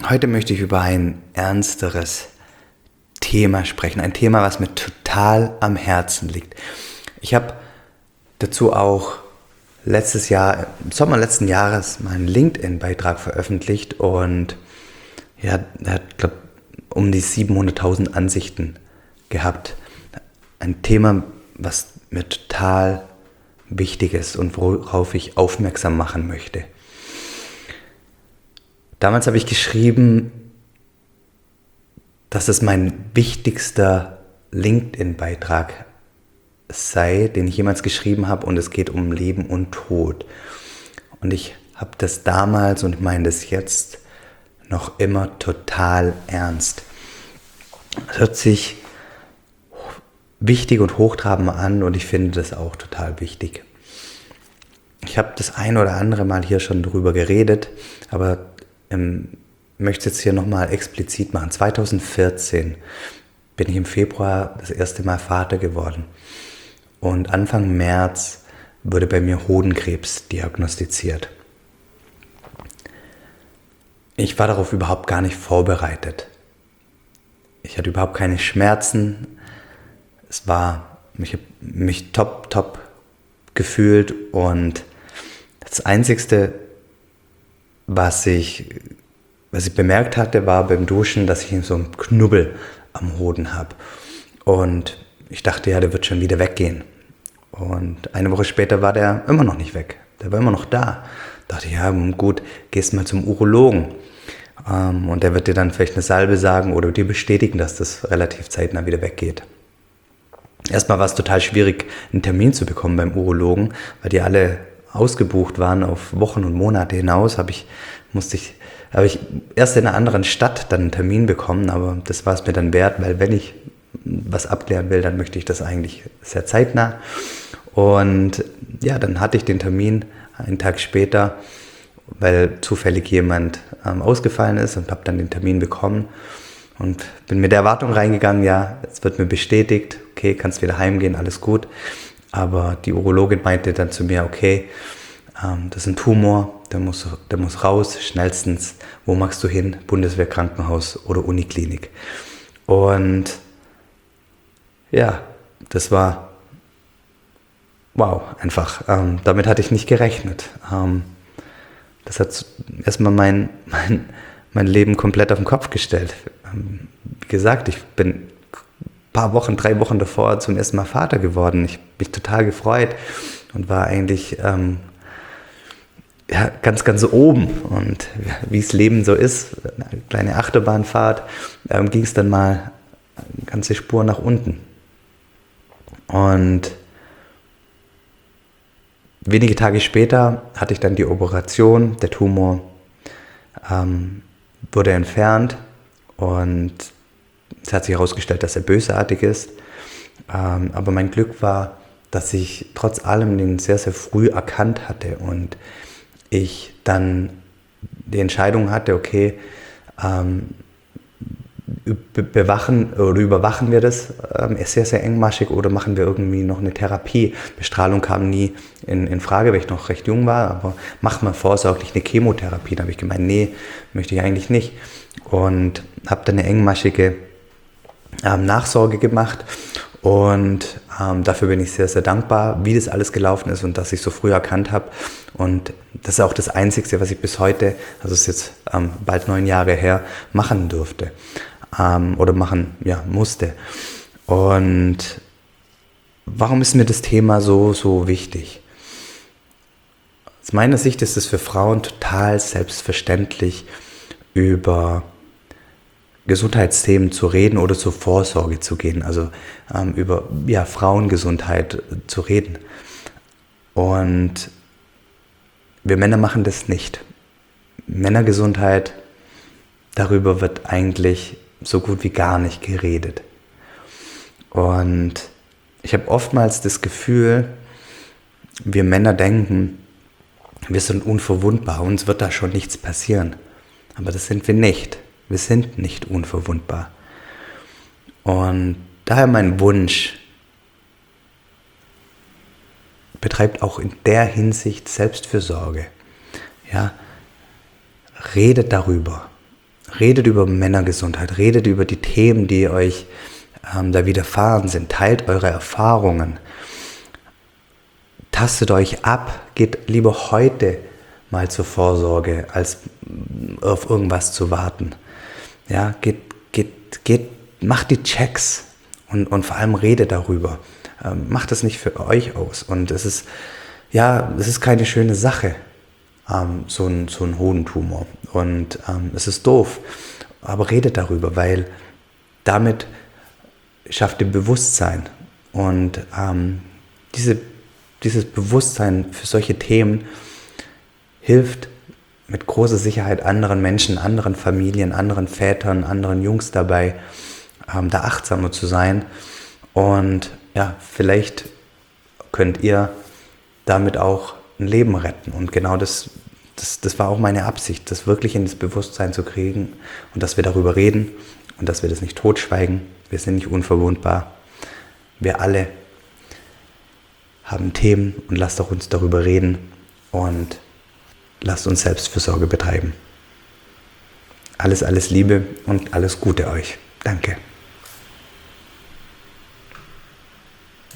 Heute möchte ich über ein ernsteres Thema sprechen. Ein Thema, was mir total am Herzen liegt. Ich habe dazu auch letztes Jahr, im Sommer letzten Jahres, meinen LinkedIn-Beitrag veröffentlicht und ja, der hat, glaube ich, um die 700.000 Ansichten gehabt. Ein Thema, was mir total wichtig ist und worauf ich aufmerksam machen möchte. Damals habe ich geschrieben, dass es mein wichtigster LinkedIn-Beitrag sei, den ich jemals geschrieben habe, und es geht um Leben und Tod. Und ich habe das damals und meine das jetzt noch immer total ernst. Es hört sich wichtig und hochtrabend an und ich finde das auch total wichtig. Ich habe das ein oder andere Mal hier schon drüber geredet, aber möchte es jetzt hier nochmal explizit machen. 2014 bin ich im Februar das erste Mal Vater geworden. Und Anfang März wurde bei mir Hodenkrebs diagnostiziert. Ich war darauf überhaupt gar nicht vorbereitet. Ich hatte überhaupt keine Schmerzen. Ich habe mich top gefühlt und das Einzigste, was ich bemerkt hatte, war beim Duschen, dass ich so einen Knubbel am Hoden habe. Und ich dachte, ja, der wird schon wieder weggehen. Und eine Woche später war der immer noch nicht weg. Der war immer noch da. Da dachte ich, ja gut, gehst mal zum Urologen. Und der wird dir dann vielleicht eine Salbe sagen oder dir bestätigen, dass das relativ zeitnah wieder weggeht. Erstmal war es total schwierig, einen Termin zu bekommen beim Urologen, weil die alle ausgebucht waren auf Wochen und Monate hinaus. Habe ich erst in einer anderen Stadt dann einen Termin bekommen, aber das war es mir dann wert, weil wenn ich was abklären will, dann möchte ich das eigentlich sehr zeitnah. Und ja, dann hatte ich den Termin einen Tag später, weil zufällig jemand ausgefallen ist, und habe dann den Termin bekommen und bin mit der Erwartung reingegangen, ja, es wird mir bestätigt, okay, kannst wieder heimgehen, alles gut. Aber die Urologin meinte dann zu mir, okay, das ist ein Tumor, der muss raus, schnellstens. Wo magst du hin? Bundeswehrkrankenhaus oder Uniklinik? Und ja, das war wow, einfach. Damit hatte ich nicht gerechnet. Das hat erstmal mein Leben komplett auf den Kopf gestellt. Wie gesagt, ich bin 3 Wochen davor zum ersten Mal Vater geworden. Ich habe mich total gefreut und war eigentlich ganz oben. Und wie es Leben so ist, eine kleine Achterbahnfahrt, ging es dann mal eine ganze Spur nach unten. Und wenige Tage später hatte ich dann die Operation, der Tumor wurde entfernt und es hat sich herausgestellt, dass er bösartig ist. Aber mein Glück war, dass ich trotz allem den sehr, sehr früh erkannt hatte und ich dann die Entscheidung hatte, okay, überwachen wir das sehr, sehr engmaschig oder machen wir irgendwie noch eine Therapie. Bestrahlung kam nie in Frage, weil ich noch recht jung war, aber machen wir vorsorglich eine Chemotherapie. Da habe ich gemeint, nee, möchte ich eigentlich nicht. Und habe dann eine engmaschige Nachsorge gemacht und dafür bin ich sehr, sehr dankbar, wie das alles gelaufen ist und dass ich so früh erkannt habe. Und das ist auch das Einzige, was ich bis heute, also es ist jetzt bald 9 Jahre her, machen durfte oder machen musste. Und warum ist mir das Thema so wichtig? Aus meiner Sicht ist es für Frauen total selbstverständlich, über Gesundheitsthemen zu reden oder zur Vorsorge zu gehen, also über Frauengesundheit zu reden. Und wir Männer machen das nicht. Männergesundheit, darüber wird eigentlich so gut wie gar nicht geredet. Und ich habe oftmals das Gefühl, wir Männer denken, wir sind unverwundbar, uns wird da schon nichts passieren. Aber das sind wir nicht. Wir sind nicht unverwundbar. Und daher mein Wunsch, betreibt auch in der Hinsicht Selbstfürsorge. Ja, redet darüber. redet über Männergesundheit, redet über die Themen, die euch da widerfahren sind, teilt eure Erfahrungen, tastet euch ab, geht lieber heute mal zur Vorsorge, als auf irgendwas zu warten. Ja, macht die Checks und vor allem redet darüber. Macht das nicht für euch aus. Und es ist keine schöne Sache, so ein Hodentumor. Und es ist doof. Aber redet darüber, weil damit schafft ihr Bewusstsein. Und dieses Bewusstsein für solche Themen hilft mit großer Sicherheit anderen Menschen, anderen Familien, anderen Vätern, anderen Jungs dabei, da achtsamer zu sein. Und ja, vielleicht könnt ihr damit auch ein Leben retten. Und genau das war auch meine Absicht, das wirklich in das Bewusstsein zu kriegen und dass wir darüber reden und dass wir das nicht totschweigen. Wir sind nicht unverwundbar. Wir alle haben Themen und lasst auch uns darüber reden und lasst uns Selbstfürsorge betreiben. Alles Liebe und alles Gute euch. Danke.